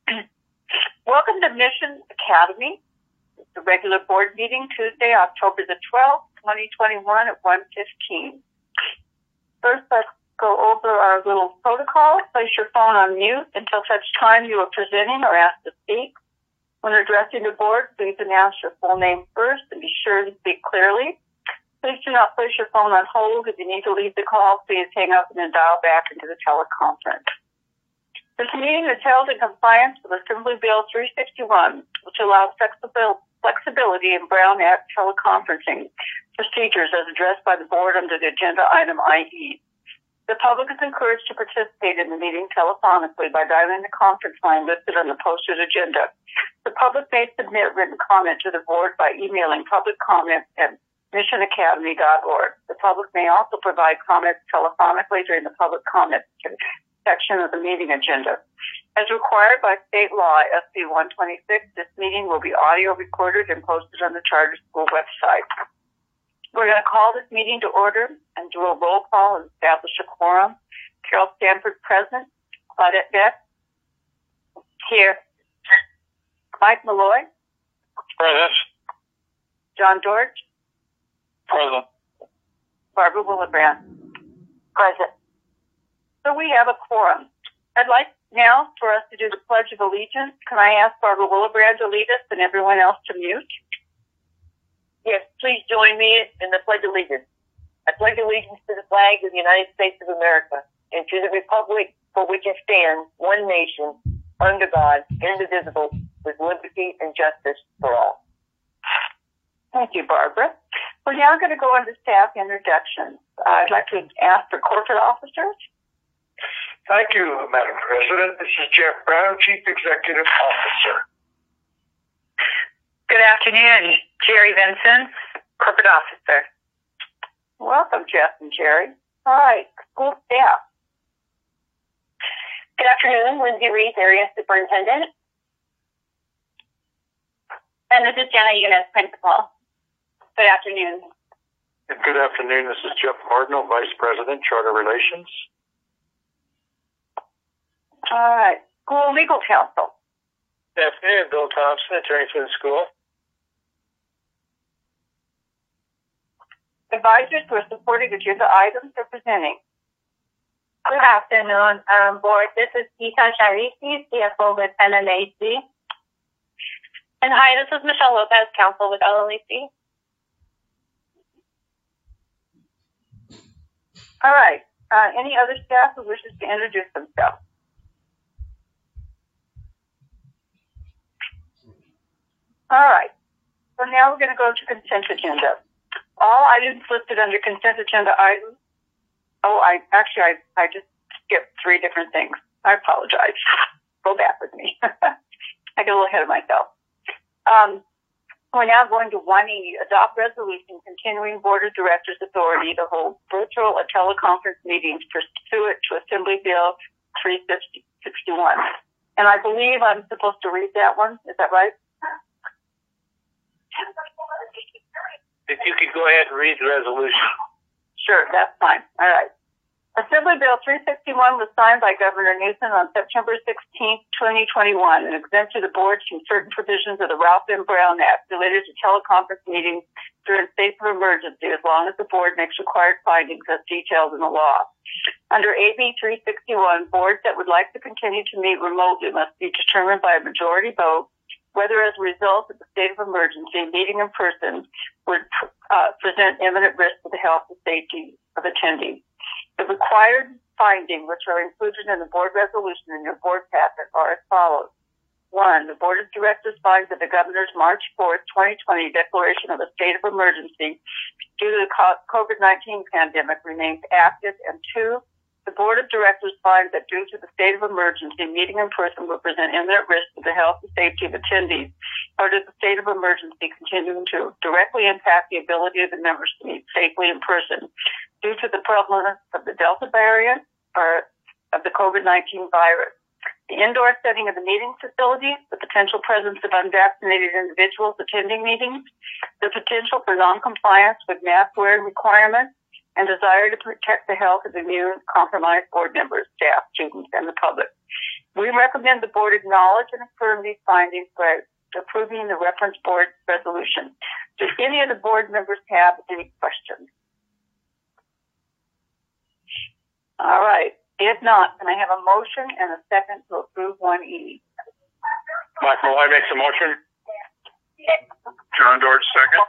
Welcome to Mission Academy. It's a regular board meeting Tuesday, October the 12th, 2021 at 1:15. First, let's go over our little protocol. Place your phone on mute until such time you are presenting or asked to speak. When addressing the board, please announce your full name first and be sure to speak clearly. Please do not place your phone on hold. If you need to leave the call, please hang up and then dial back into the teleconference. This meeting is held in compliance with Assembly Bill 361, which allows flexibility in Brown Act teleconferencing procedures as addressed by the board under the agenda item IE. The public is encouraged to participate in the meeting telephonically by dialing the conference line listed on the posted agenda. The public may submit written comment to the board by emailing publiccomments@missionacademy.org. The public may also provide comments telephonically during the public comment section of the meeting agenda. As required by state law, SB 126, this meeting will be audio recorded and posted on the charter school website. We're going to call this meeting to order and do a roll call and establish a quorum. Carol Stanford present. Claudette Beck. Here. Mike Malloy. Present. John George. Present. Barbara Willebrand. Present. So we have a quorum. I'd like now for us to do the Pledge of Allegiance. Can I ask Barbara Willebrand to lead us and everyone else to mute? Yes, please join me in the Pledge of Allegiance. I pledge allegiance to the flag of the United States of America and to the republic for which it stands, one nation, under God, indivisible, with liberty and justice for all. Thank you, Barbara. We're now going to go into staff introductions. I'd like to ask for corporate officers. Thank you, Madam President. This is Jeff Brown, Chief Executive Officer. Good afternoon, Jerry Vinson, Corporate Officer. Welcome, Jeff and Jerry. All right, school staff. Good afternoon, Lindsay Reese, Area Superintendent. And this is Jenna Eunice, Principal. Good afternoon. And good afternoon. This is Jeff Cardinal, Vice President, Charter Relations. All right, school legal counsel. Good afternoon, Bill Thompson, attorney for the school. Advisors who are supporting agenda items are presenting. Good afternoon, board. This is Ita Sharifi, CFO with NNAC. And hi, this is Michelle Lopez, counsel with LLAC. All right. Any other staff who wishes to introduce themselves? All right. So now we're going to go to consent agenda. All items listed under consent agenda items. Oh, I just skipped three different things. I apologize. Go back with me. I get a little ahead of myself. We're now going to 1E, adopt resolution continuing Board of Directors authority to hold virtual or teleconference meetings pursuant to Assembly Bill 361. And I believe I'm supposed to read that one. Is that right? If you could go ahead and read the resolution. Sure, that's fine. All right. Assembly Bill 361 was signed by Governor Newsom on September 16, 2021, and exempted the board from certain provisions of the Ralph M. Brown Act related to teleconference meetings during state of emergency, as long as the board makes required findings as detailed in the law. Under AB 361, boards that would like to continue to meet remotely must be determined by a majority vote whether as a result of the state of emergency, meeting in person would present imminent risk to the health and safety of attendees. The required findings, which are included in the board resolution in your board packet, are as follows. 1, the Board of Directors finds that the Governor's March 4th, 2020 declaration of a state of emergency due to the COVID-19 pandemic remains active. And 2, the Board of Directors finds that due to the state of emergency, meeting in person will present imminent risk to the health and safety of attendees, or does the state of emergency continuing to directly impact the ability of the members to meet safely in person due to the prevalence of the Delta variant or of the COVID-19 virus. The indoor setting of the meeting facilities, the potential presence of unvaccinated individuals attending meetings, the potential for noncompliance with mask wearing requirements, and desire to protect the health of immune-compromised board members, staff, students, and the public. We recommend the board acknowledge and affirm these findings by approving the reference board resolution. Do any of the board members have any questions? All right. If not, can I have a motion and a second to approve 1E? Mike Malloy makes a motion. John Dorch, second.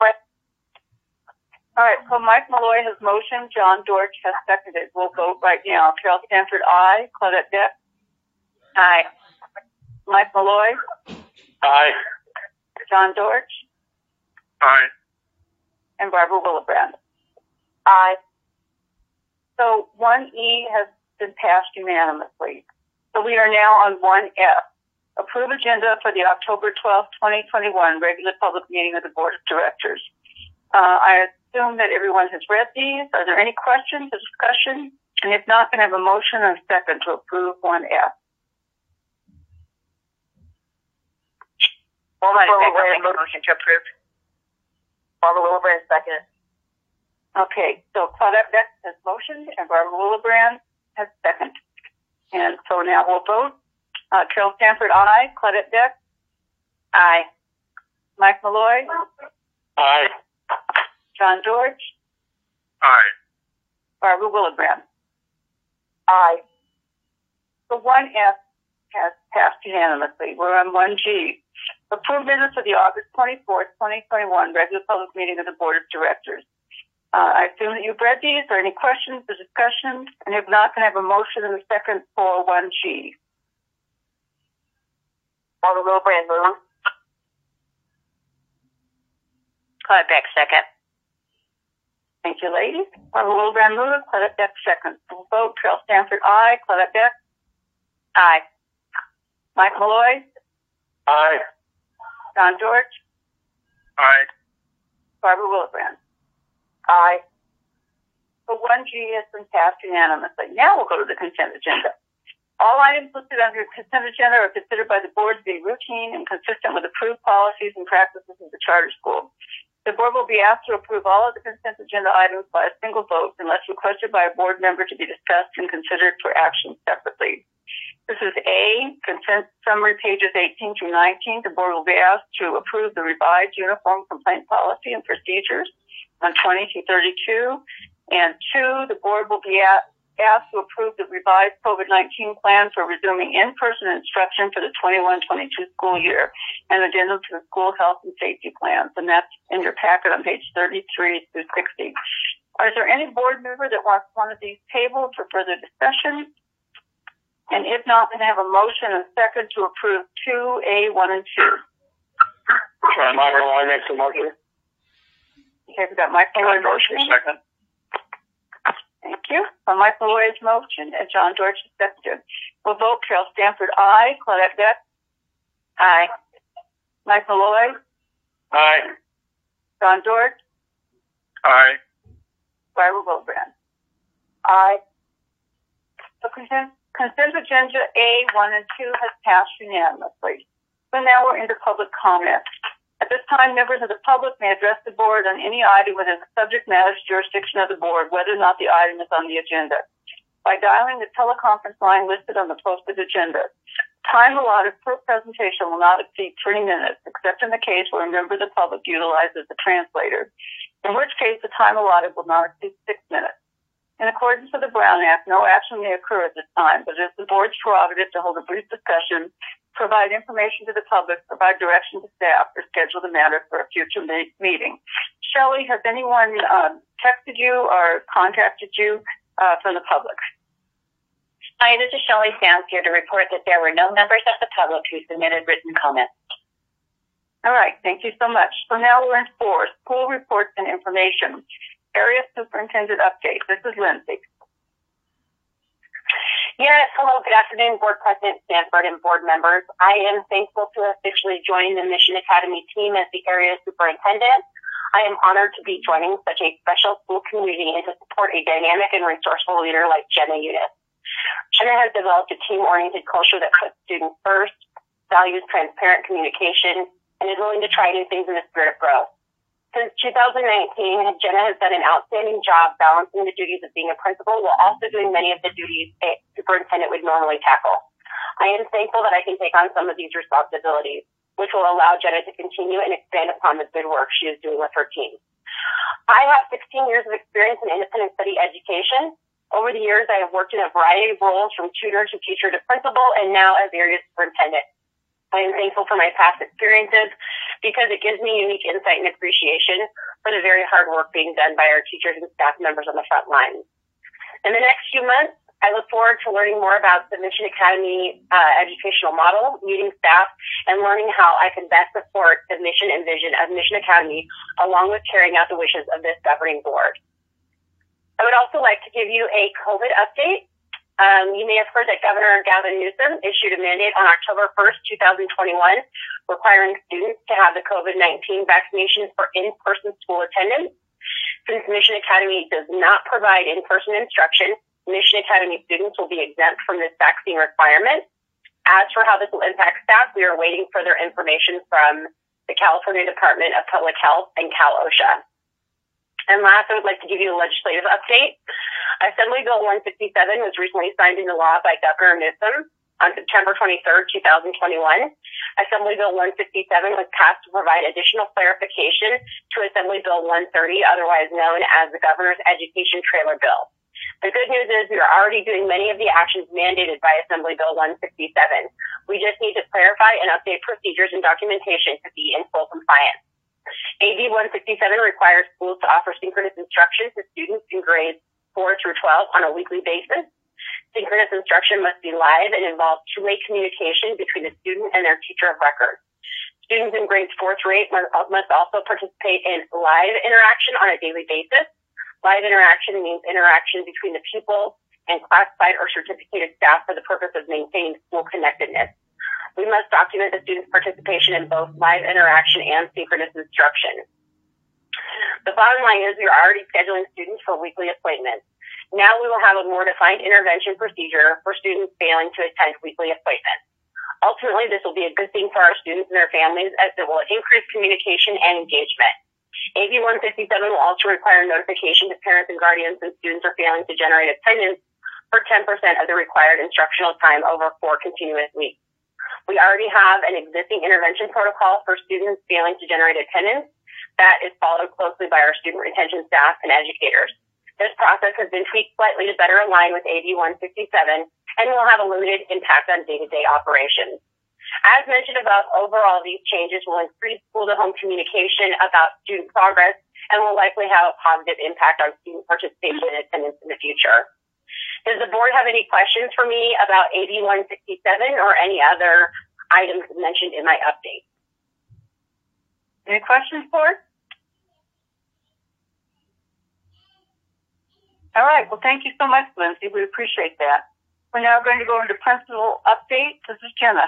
All right, so Mike Malloy has motioned, John Dorch has seconded. We'll vote right now. Carol Stanford, aye. Claudette Beck? Aye. Mike Malloy? Aye. John Dorch? Aye. And Barbara Willebrand? Aye. So 1E has been passed unanimously. So we are now on 1F. Approve agenda for the October 12th, 2021 regular public meeting of the Board of Directors. I assume that everyone has read these. Are there any questions or discussion? And if not, can I have a motion and a second to approve 1F? Motion to approve. Barbara Willebrand, second. Okay, so Claudette Beck has motioned and Barbara Willebrand has seconded. And so now we'll vote. Carol Stanford, aye. Claudette Beck? Aye. Mike Malloy? Aye. John Dorch? Aye. Barbara Willebrand? Aye. So 1F has passed unanimously. We're on 1G. Approve minutes of the August 24th, 2021 regular public meeting of the Board of Directors. I assume that you've read these. Are there any questions or discussions? And if not, can I have a motion and a second for 1G? Barbara Willebrand, move. Claudette Beck, second. Thank you, ladies. Barbara Willebrand moves. Claudette Beck second. We'll vote. Carol Stanford, aye. Claudette Beck? Aye. Mike Malloy? Aye. John Dorch? Aye. Barbara Willebrand? Aye. So 1G has been passed unanimously. Now we'll go to the consent agenda. All items listed under the consent agenda are considered by the board to be routine and consistent with approved policies and practices of the charter school. The board will be asked to approve all of the consent agenda items by a single vote unless requested by a board member to be discussed and considered for action separately. This is A, consent summary pages 18 through 19. The board will be asked to approve the revised uniform complaint policy and procedures on 20 through 32. And 2, the board will be asked to approve the revised COVID-19 plan for resuming in-person instruction for the 21-22 school year and addendum to the school health and safety plans. And that's in your packet on page 33 through 60. Is there any board member that wants one of these tabled for further discussion? And if not, then I have a motion and a second to approve 2A, 1, and 2. John Malloy makes a motion. Okay, we've got Mike Malloy motion. Second. Thank you. On Mike Malloy's motion and John Dorch is seconded. We'll vote. Carol Stanford, aye. Claudette Beck? Aye. Mike Malloy? Aye. John Dorch? Aye. Barbara Willebrand? Aye. So consent agenda A, 1, and 2 has passed unanimously. So now we're into public comment. At this time, members of the public may address the board on any item within the subject matter jurisdiction of the board, whether or not the item is on the agenda, by dialing the teleconference line listed on the posted agenda. Time allotted per presentation will not exceed 3 minutes, except in the case where a member of the public utilizes a translator, in which case the time allotted will not exceed 6 minutes. In accordance with the Brown Act, no action may occur at this time, but it is the board's prerogative to hold a brief discussion, provide information to the public, provide direction to staff, or schedule the matter for a future meeting. Shelley, has anyone texted you or contacted you from the public? Hi, this is Shelley Sands here to report that there were no members of the public who submitted written comments. All right, thank you so much. So now we're in 4, school reports and information. Area Superintendent Update. This is Lindsay. Yes, hello, good afternoon, Board President Stanford and board members. I am thankful to officially join the Mission Academy team as the area superintendent. I am honored to be joining such a special school community and to support a dynamic and resourceful leader like Jenna Eunice. Jenna has developed a team-oriented culture that puts students first, values transparent communication, and is willing to try new things in the spirit of growth. Since 2019, Jenna has done an outstanding job balancing the duties of being a principal while also doing many of the duties a superintendent would normally tackle. I am thankful that I can take on some of these responsibilities, which will allow Jenna to continue and expand upon the good work she is doing with her team. I have 16 years of experience in independent study education. Over the years, I have worked in a variety of roles from tutor to teacher to principal and now as area superintendent. I am thankful for my past experiences because it gives me unique insight and appreciation for the very hard work being done by our teachers and staff members on the front lines. In the next few months, I look forward to learning more about the Mission Academy educational model, meeting staff, and learning how I can best support the mission and vision of Mission Academy, along with carrying out the wishes of this governing board. I would also like to give you a COVID update. You may have heard that Governor Gavin Newsom issued a mandate on October 1st, 2021, requiring students to have the COVID-19 vaccinations for in-person school attendance. Since Mission Academy does not provide in-person instruction, Mission Academy students will be exempt from this vaccine requirement. As for how this will impact staff, we are waiting further information from the California Department of Public Health and Cal OSHA. And last, I would like to give you a legislative update. Assembly Bill 167 was recently signed into law by Governor Newsom on September 23rd, 2021. Assembly Bill 167 was passed to provide additional clarification to Assembly Bill 130, otherwise known as the Governor's Education Trailer Bill. The good news is we are already doing many of the actions mandated by Assembly Bill 167. We just need to clarify and update procedures and documentation to be in full compliance. AB 167 requires schools to offer synchronous instruction to students in grades 4 through 12 on a weekly basis. Synchronous instruction must be live and involve two-way communication between the student and their teacher of record. Students in grades 4 through 8 must also participate in live interaction on a daily basis. Live interaction means interaction between the pupil and classified or certificated staff for the purpose of maintaining school connectedness. We must document the students' participation in both live interaction and synchronous instruction. The bottom line is we are already scheduling students for weekly appointments. Now we will have a more defined intervention procedure for students failing to attend weekly appointments. Ultimately, this will be a good thing for our students and their families as it will increase communication and engagement. AB 157 will also require notification to parents and guardians when students are failing to generate attendance for 10% of the required instructional time over 4 continuous weeks. We already have an existing intervention protocol for students failing to generate attendance that is followed closely by our student retention staff and educators. This process has been tweaked slightly to better align with AB 167 and will have a limited impact on day-to-day operations. As mentioned above, overall, these changes will increase school-to-home communication about student progress and will likely have a positive impact on student participation and attendance in the future. Does the board have any questions for me about AB 167 or any other items mentioned in my update? Any questions, board? All right. Well, thank you so much, Lindsay. We appreciate that. We're now going to go into principal update. This is Jenna.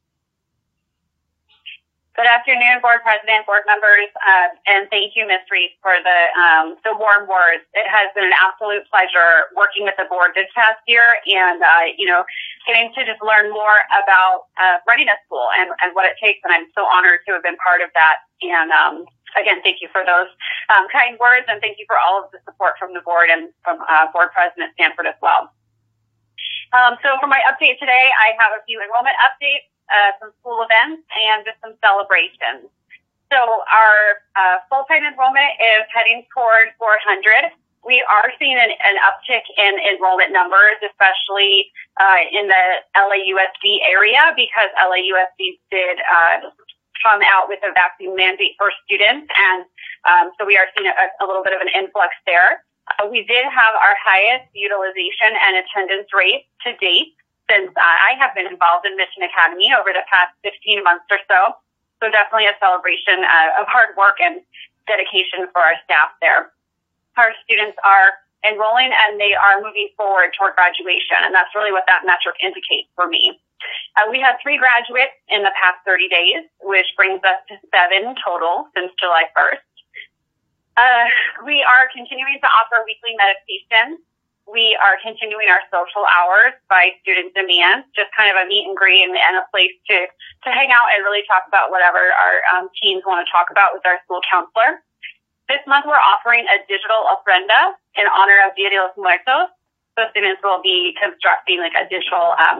Good afternoon, board president, board members, and thank you, Ms. Reese, for the warm words. It has been an absolute pleasure working with the board this past year and, getting to just learn more about running a school and what it takes. And I'm so honored to have been part of that. And again, thank you for those kind words, and thank you for all of the support from the board and from board president Stanford as well. So for my update today, I have a few enrollment updates, some school events, and just some celebrations. So our full-time enrollment is heading toward 400. We are seeing an uptick in enrollment numbers, especially in the LAUSD area, because LAUSD did come out with a vaccine mandate for students, and so we are seeing a little bit of an influx there. We did have our highest utilization and attendance rate to date since I have been involved in Mission Academy over the past 15 months or so. So definitely a celebration of hard work and dedication for our staff there. Our students are enrolling and they are moving forward toward graduation, and that's really what that metric indicates for me. We had 3 graduates in the past 30 days, which brings us to 7 total since July 1st. We are continuing to offer weekly meditation. We are continuing our social hours by student demand, just kind of a meet and greet and a place to hang out and really talk about whatever our teens want to talk about with our school counselor. This month we're offering a digital ofrenda in honor of Dia de los Muertos. So students will be constructing like a digital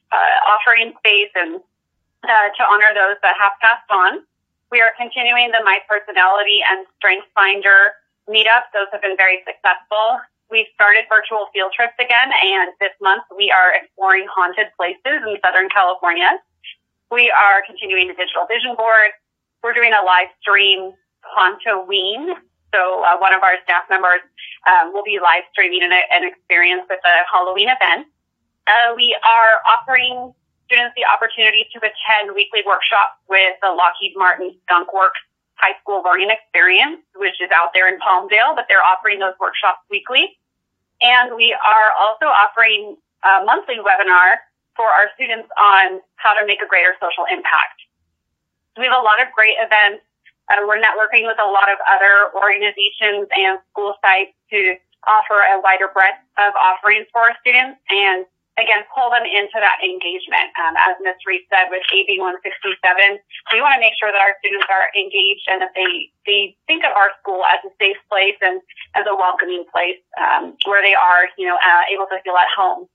offering space and to honor those that have passed on. We are continuing the My Personality and Strength Finder meetups. Those have been very successful. We've started virtual field trips again, and this month we are exploring haunted places in Southern California. We are continuing the digital vision board. We're doing a live stream Hauntoween. So one of our staff members will be live streaming an experience with a Halloween event. We are offering students the opportunity to attend weekly workshops with the Lockheed Martin Skunk Works High School Learning Experience, which is out there in Palmdale, but they're offering those workshops weekly. And we are also offering a monthly webinar for our students on how to make a greater social impact. We have a lot of great events. We're networking with a lot of other organizations and school sites to offer a wider breadth of offerings for our students and, again, pull them into that engagement. As Ms. Reed said with AB 167, we want to make sure that our students are engaged and that they think of our school as a safe place and as a welcoming place where they are, able to feel at home.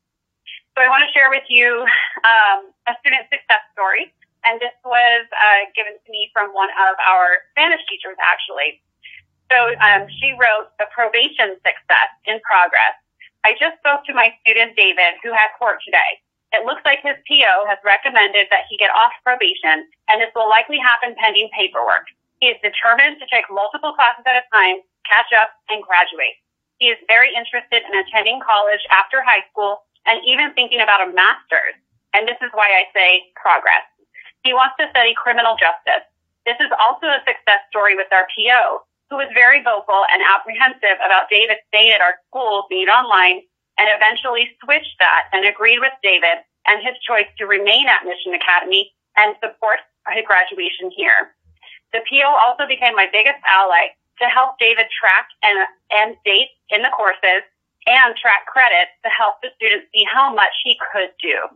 So I want to share with you a student success story. And this was given to me from one of our Spanish teachers, actually. So she wrote, "The probation success in progress. I just spoke to my student, David, who had court today. It looks like his PO has recommended that he get off probation, and this will likely happen pending paperwork. He is determined to take multiple classes at a time, catch up, and graduate. He is very interested in attending college after high school and even thinking about a master's. And this is why I say progress. He wants to study criminal justice. This is also a success story with our PO, who was very vocal and apprehensive about David staying at our school being online and eventually switched that and agreed with David and his choice to remain at Mission Academy and support his graduation here. The PO also became my biggest ally to help David track and dates in the courses and track credits to help the students see how much he could do.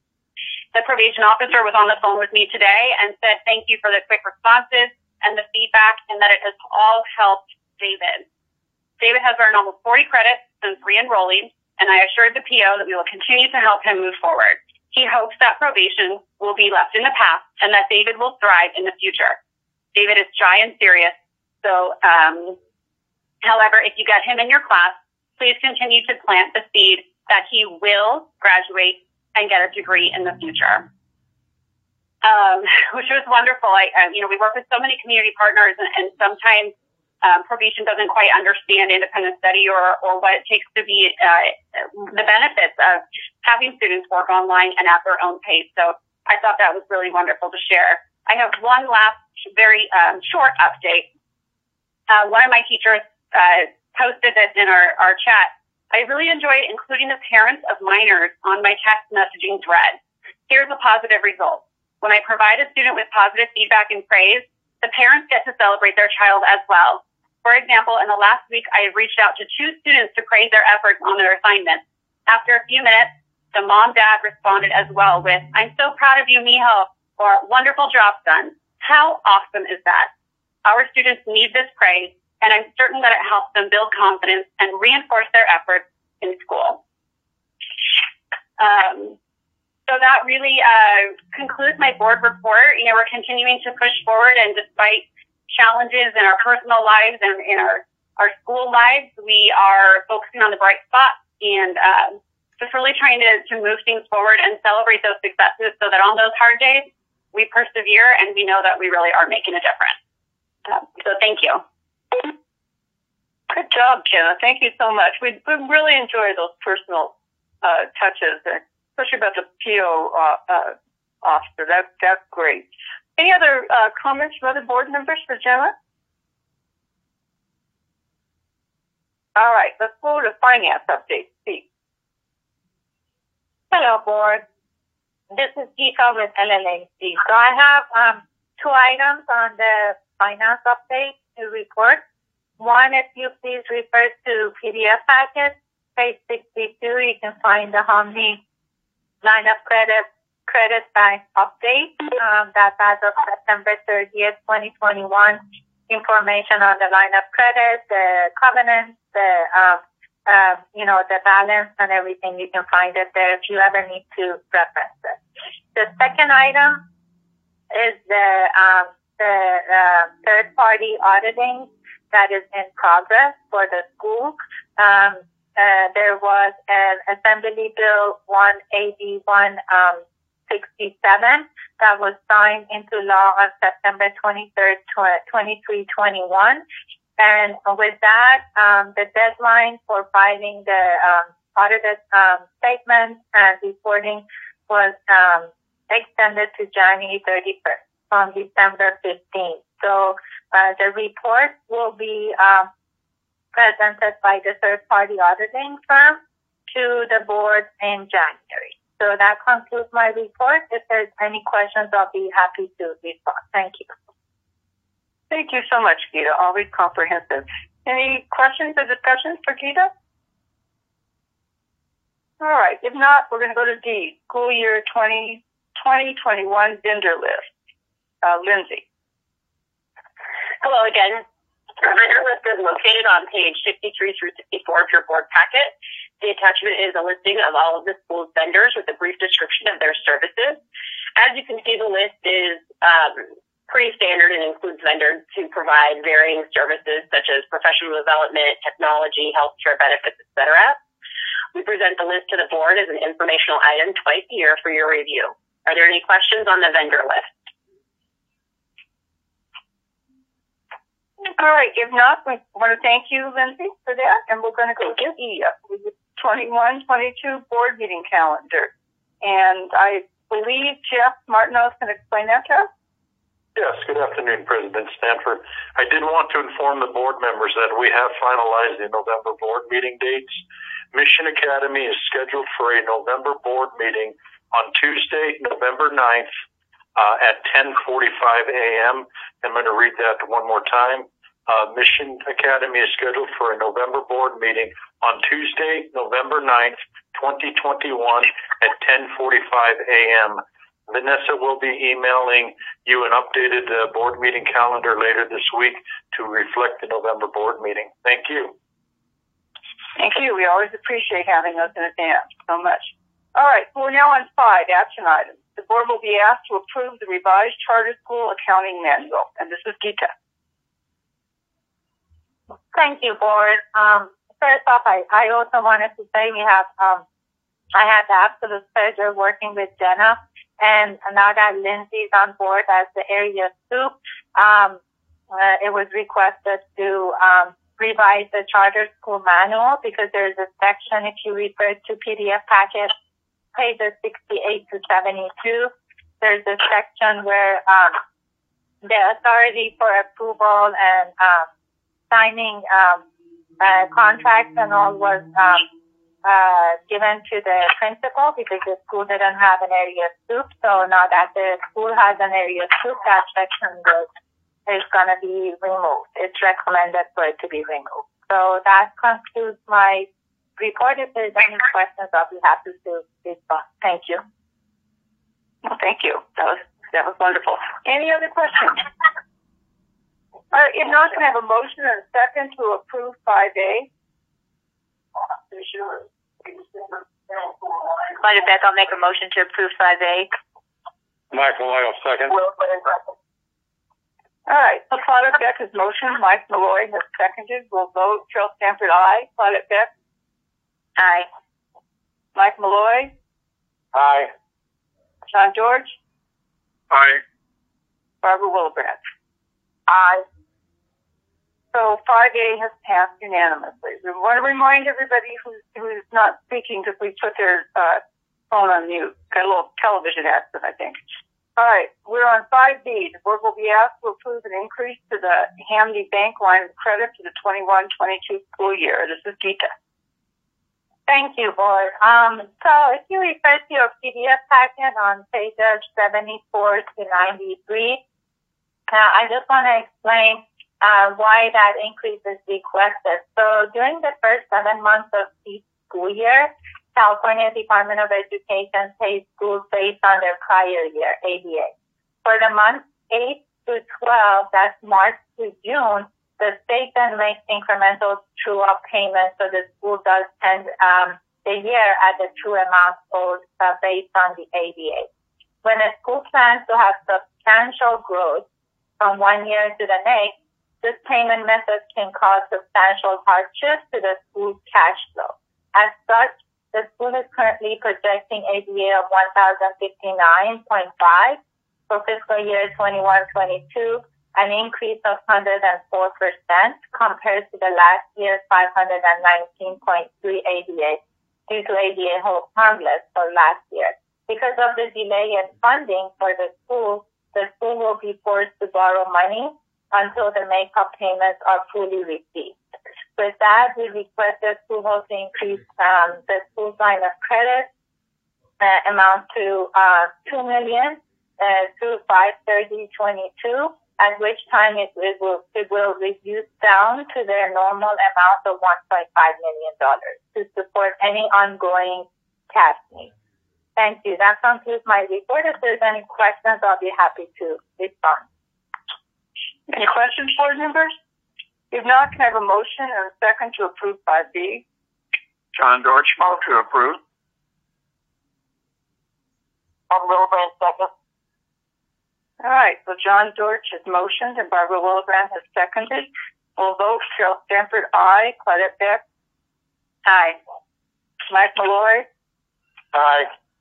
The probation officer was on the phone with me today and said thank you for the quick responses and the feedback and that it has all helped David. David has earned almost 40 credits since re-enrolling, and I assured the PO that we will continue to help him move forward. He hopes that probation will be left in the past and that David will thrive in the future. David is shy and serious, so however, if you get him in your class, please continue to plant the seed that he will graduate and get a degree in the future." Which was wonderful. We work with so many community partners, and sometimes probation doesn't quite understand independent study or what it takes to be the benefits of having students work online and at their own pace. So I thought that was really wonderful to share. I have one last very short update. One of my teachers posted this in our chat. I really enjoyed including the parents of minors on my text messaging thread. Here's a positive result. When I provide a student with positive feedback and praise, the parents get to celebrate their child as well. For example, in the last week, I have reached out to 2 students to praise their efforts on their assignments. After a few minutes, the mom-dad responded as well with, "I'm so proud of you, Mijo," or "Wonderful job done." How awesome is that? Our students need this praise, and I'm certain that it helps them build confidence and reinforce their efforts in school. So that really concludes my board report. We're continuing to push forward, and despite challenges in our personal lives and in our school lives, we are focusing on the bright spots and just really trying to move things forward and celebrate those successes so that on those hard days, we persevere and we know that we really are making a difference. So thank you. Good job, Jenna. Thank you so much. We really enjoy those personal touches, especially about the PO officer. That's great. Any other comments from other board members for Jenna? All right, let's go to finance update. Steve. Hello, board. This is Gita with LLAC. So I have 2 items on the finance update to report. One, if you please refer to PDF packet, page 62, you can find the Omni line of credit bank update. That's as of September 30th, 2021. Information on the line of credit, the covenants, the the balance and everything. You can find it there if you ever need to reference it. The second item is the third-party auditing that is in progress for the school. There was an Assembly Bill 18167 that was signed into law on September 23rd, 2321. And with that, the deadline for filing the audited statements and reporting was extended to January 31st from December 15th. So the report will be presented by the third-party auditing firm to the board in January. So that concludes my report. If there's any questions, I'll be happy to respond. Thank you. Thank you so much, Gita. Always comprehensive. Any questions or discussions for Gita? All right. If not, we're going to go to D, school year 2021 vendor list. Lindsay. Hello again. Our vendor list is located on page 53 through 64 of your board packet. The attachment is a listing of all of the school's vendors with a brief description of their services. As you can see, the list is pretty standard and includes vendors who provide varying services such as professional development, technology, healthcare benefits, etc. We present the list to the board as an informational item twice a year for your review. Are there any questions on the vendor list? All right. If not, we want to thank you, Lindsay, for that. And we're going to go to E, the 21-22 board meeting calendar. And I believe Jeff Martineau is going to explain that to us. Yes, good afternoon, President Stanford. I did want to inform the board members that we have finalized the November board meeting dates. Mission Academy is scheduled for a November board meeting on Tuesday, November 9th at 10:45 a.m. I'm going to read that one more time. Mission Academy is scheduled for a November board meeting on Tuesday, November 9th, 2021 at 10:45 a.m. Vanessa will be emailing you an updated board meeting calendar later this week to reflect the November board meeting. Thank you. Thank you. We always appreciate having us in advance so much. All right. So we're now on 5 action items. The board will be asked to approve the revised charter school accounting manual. And this is Gita. Thank you, board. First off, I also wanted to say we have, I had the absolute pleasure working with Jenna. And now that Lindsay's on board as the area soup, it was requested to revise the charter school manual because there's a section, if you refer to PDF packet, pages 68 to 72, there's a section where the authority for approval and signing contracts and all was given to the principal because the school didn't have an area soup. So now that the school has an area soup, that section is going to be removed. It's recommended for it to be removed. So that concludes my report. If there's any questions, I'll be happy to respond. Thank you. Well, thank you. That was wonderful. Any other questions? All right. If not, can I have a motion and a second to approve 5A? Claudia Beck, I'll make a motion to approve 5A. Mike Malloy will second. All right. So Claudette Beck has motioned. Mike Malloy has seconded. We'll vote. Cheryl Stanford, aye. Claudette Beck? Aye. Mike Malloy? Aye. John George? Aye. Barbara Willebrand? Aye. So 5A has passed unanimously. We want to remind everybody who's not speaking because we put their phone on mute. Got a little television accident, I think. All right, we're on 5B. The board will be asked to approve an increase to the Hamdy Bank line of credit for the 21-22 school year. This is Gita. Thank you, board. So if you refer to your PDF packet on pages 74 to 93, I just want to explain why that increase is requested. So during the first 7 months of each school year, California Department of Education pays schools based on their prior year, ADA. For the months 8 to 12, that's March to June, the state then makes incremental true-up payments, so the school does end the year at the true amount owed based on the ADA. When a school plans to have substantial growth from one year to the next, this payment method can cause substantial hardship to the school's cash flow. As such, the school is currently projecting ADA of 1,059.5 for fiscal year 21-22, an increase of 104% compared to the last year's 519.3 ADA due to ADA hold harmless for last year. Because of the delay in funding for the school will be forced to borrow money until the make-up payments are fully received. With that, we request the school to increase the school's line of credit amount to $2 million through 5/30/22, at which time it will reduce down to their normal amount of $1.5 million to support any ongoing cash needs. Thank you. That concludes my report. If there's any questions, I'll be happy to respond. Any questions, board members? If not, can I have a motion and a second to approve 5B? John Dortch, move to approve. Barbara Wilbrand, second. All right, so John Dortch has motioned and Barbara Wilbrand has seconded. We'll vote. Cheryl Stanford, aye. Claudette Beck? Aye. Mike Malloy? Aye.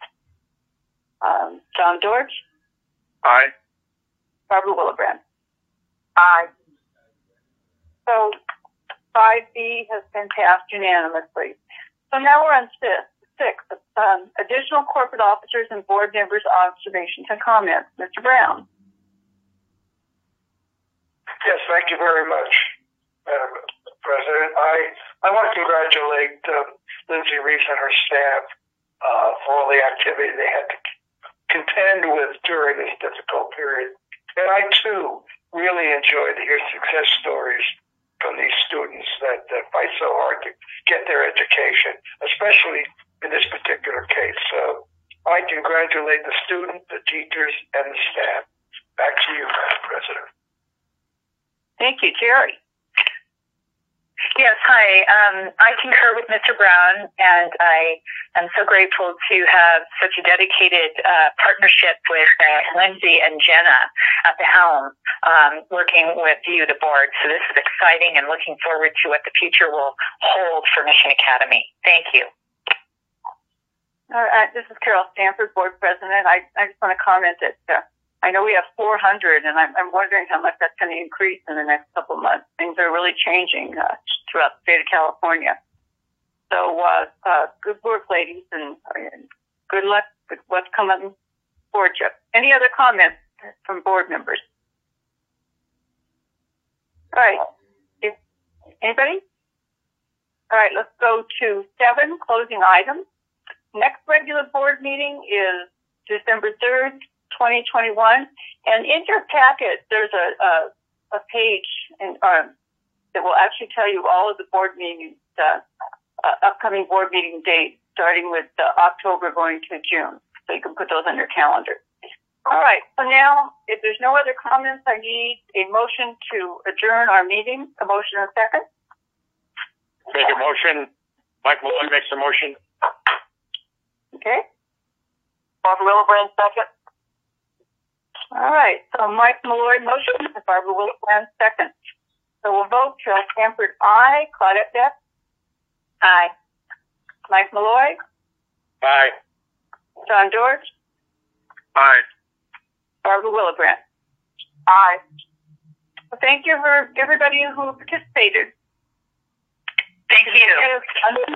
John Dortch? Aye. Barbara Wilbrand? Aye. So 5B has been passed unanimously. So now we're on 6. Additional corporate officers and board members' observations and comments. Mr. Brown. Yes, thank you very much, Madam President. I want to congratulate Lindsay Reese and her staff for all the activity they had to contend with during this difficult period. And I, too, really enjoyed to hear success stories from these students that fight so hard to get their education, especially in this particular case. So I congratulate the students, the teachers, and the staff. Back to you, Madam President. Thank you, Jerry. Yes, hi. I concur with Mr. Brown, and I am so grateful to have such a dedicated partnership with Lindsay and Jenna at the helm, working with you, the board. So this is exciting and looking forward to what the future will hold for Mission Academy. Thank you. This is Carol Stanford, board president. I just want to comment that I know we have 400, and I'm wondering how much that's going to increase in the next couple of months. Things are really changing throughout the state of California. So good work, ladies, and good luck with what's coming forward you. Any other comments from board members? All right. Anybody? All right, let's go to 7, closing items. Next regular board meeting is December 3rd, 2021. And in your packet, there's a page that will actually tell you all of the board meetings, upcoming board meeting dates, starting with October going to June. So you can put those on your calendar. All right. So now, if there's no other comments, I need a motion to adjourn our meeting. A motion and a second. Make a motion. Mike Malloy makes a motion. Okay. Barbara Wilbrand, second. All right. So Mike Malloy motion, and Barbara Wilbrand second. So we'll vote. Cheryl Stanford, aye. Claudette Beck? Aye. Mike Malloy? Aye. John Dortch? Aye. Barbara Wilbrand? Aye. Well, thank you for everybody who participated. Thank you.